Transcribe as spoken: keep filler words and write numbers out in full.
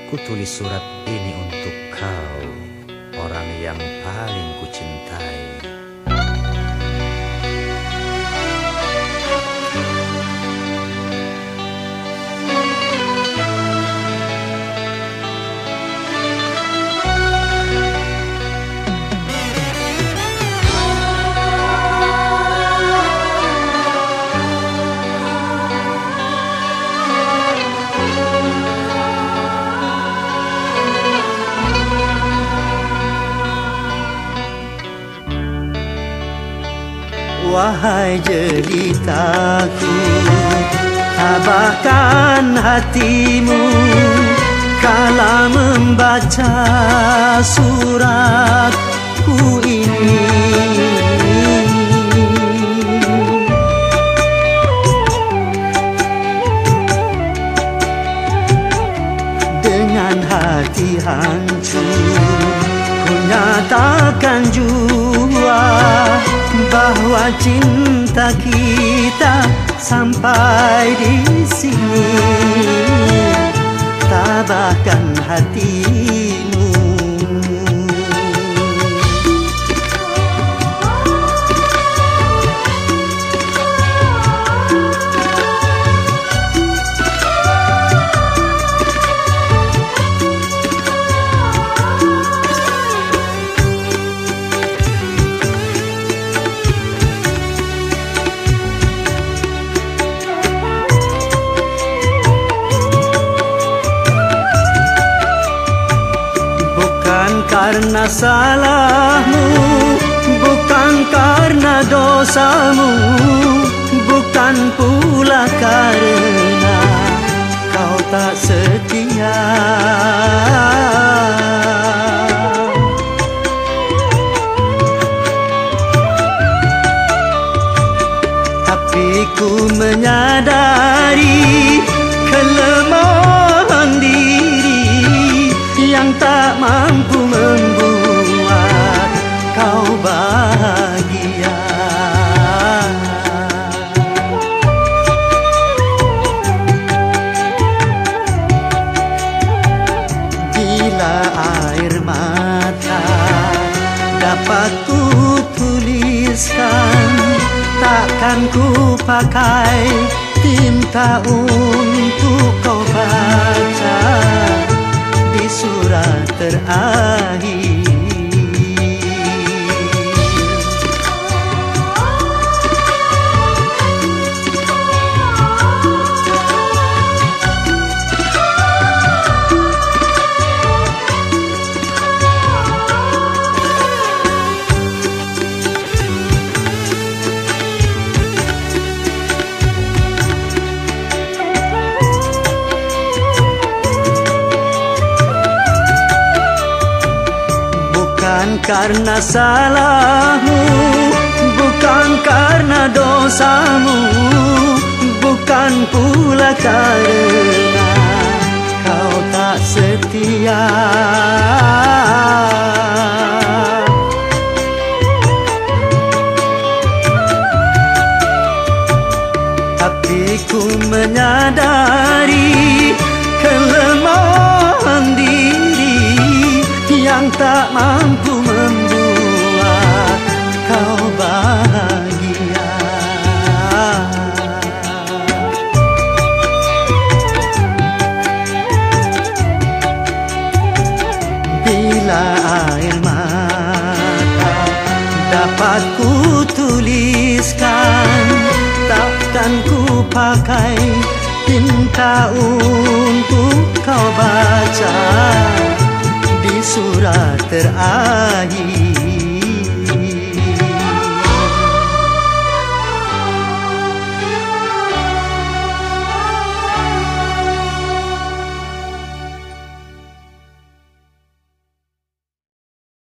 Ku tulis surat ini untuk kau, orang yang paling ku cintai. Wahai jelitaku, tabahkan hatimu kala membaca suratku ini. Dengan hati hancur ku nyatakan jua bahwa cinta kita sampai di sini. Tabahkan hatimu. Karena salahmu, bukan karena dosamu, bukan pula karena kau tak setia. Tapi ku menyadari kelemahan diri yang tak mampu membuat kau bahagia. Bila air mata dapat ku tuliskan, takkan ku pakai tinta untuk kau baca di surat terakhir. Bukan karena salahmu, bukan karena dosamu, bukan pula karena kau tak setia. Tapi ku menyadari kelemahan diri yang tak mampu membuat kau bahagia. Bila air mata dapat ku tuliskan, takkan ku pakai tinta untuk kau baca di surat terakhir.